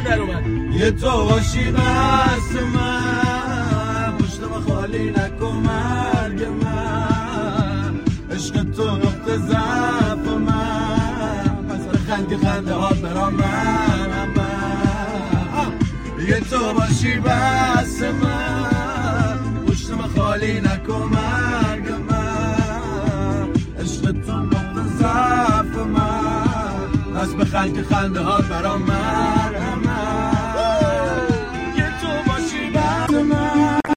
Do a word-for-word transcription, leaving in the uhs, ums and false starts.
در اومد. یه تو باشی قصد من، پشتم خالی نکن مرگ من، عشق تو نقطه ضعف من، پس بخند که خنده هات برام من من. یه تو باشی بس من، پشتم خالی نکن مرگ من، عشق تو نقطه ضعف من، پس بخند که خنده هات برام من